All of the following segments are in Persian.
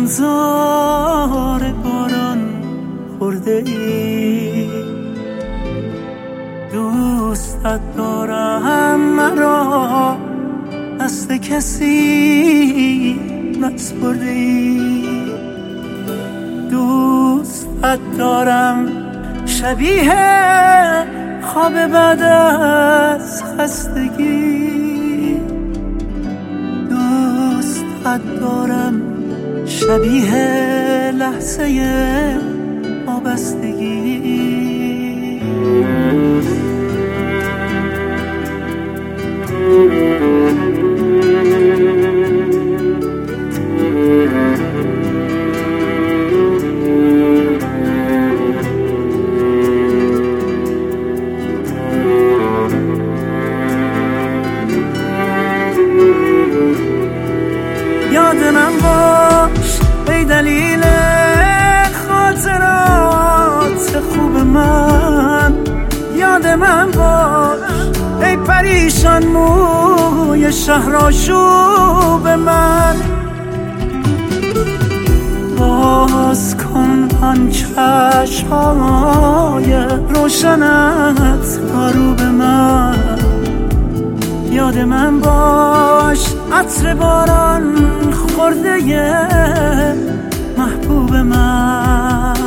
گلزار باران خورده ای، دوستت دارم مرا دست کسی نسپرده ای، دوستت دارم شبیه خواب بعد از خستگی، دوستت دارم شبیه لحظه وابستگی. یاد من باش ای دلیل خاطرات خوب من، یاد من باش ای پریشان موی شهرآشوب من، باز کن آن چشم‌های روشنت رو به من، یاد من باش عطر باران خورده محبوب من.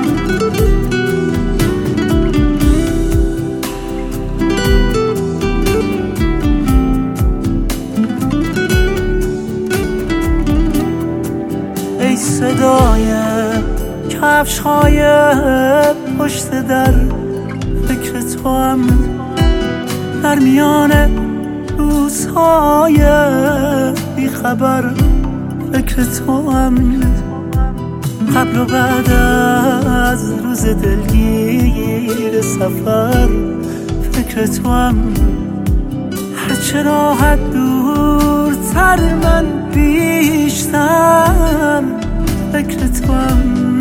ای صدای کفش‌های پشت در، فکر تو هم در میان روزهای بیخبر، فکر تو هم قبل و بعد از روز دلگیر سفر، فکر تو هم هرچه راحت دورتر من بیشتر، فکر تو هم